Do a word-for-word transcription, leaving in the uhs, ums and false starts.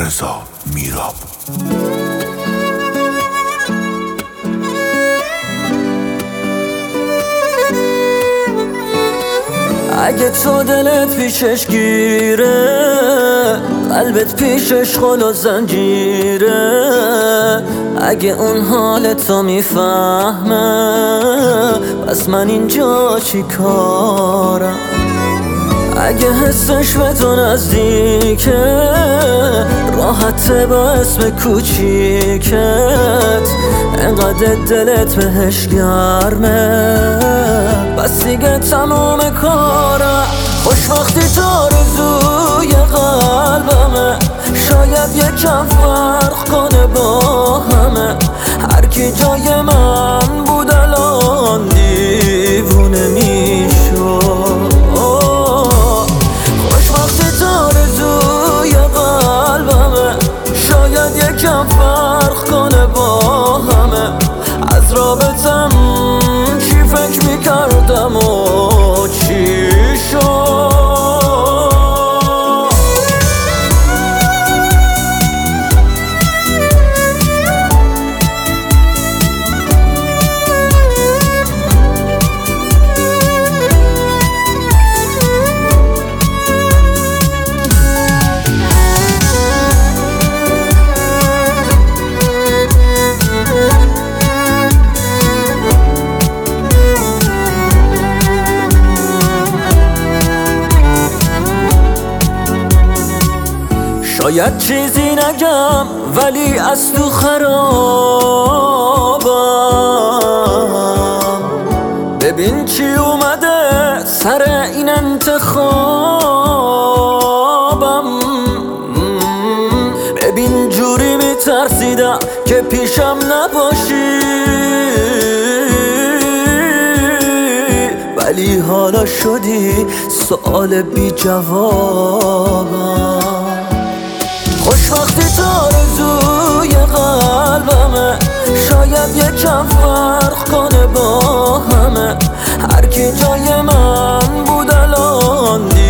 رضا میراب. اگه تو دلت پیشش گیره، قلبت پیشش خل و زنجیره، اگه اون حالتو میفهمه، پس من اینجا چی کارم؟ اگه حسش به تو نزدیکه، راحته با اسم کوچیکت، انقدر دلت بهش گرمه، بس دیگه تموم کارم. خوشبختی تو آرزوی قلبمه، شاید یکم فرق کنه با همه، هر کی جای من بود الان دیوونه میشد. خوشبختی تو آرزوی قلبمه، شاید یکم فرق کنه با همه، از رابطم چی فکر میکردم و چی شد. شاید چیزی نگم ولی از تو خرابم، ببین چی اومده سر این انتخابم، ببین جوری میترسیدم که پیشم نباشی، ولی حالا شدی سؤال بی جوابم. خوشبختی تو آرزوی قلبمه، شاید یکم فرق کنه با همه، هر کی جای من بود الان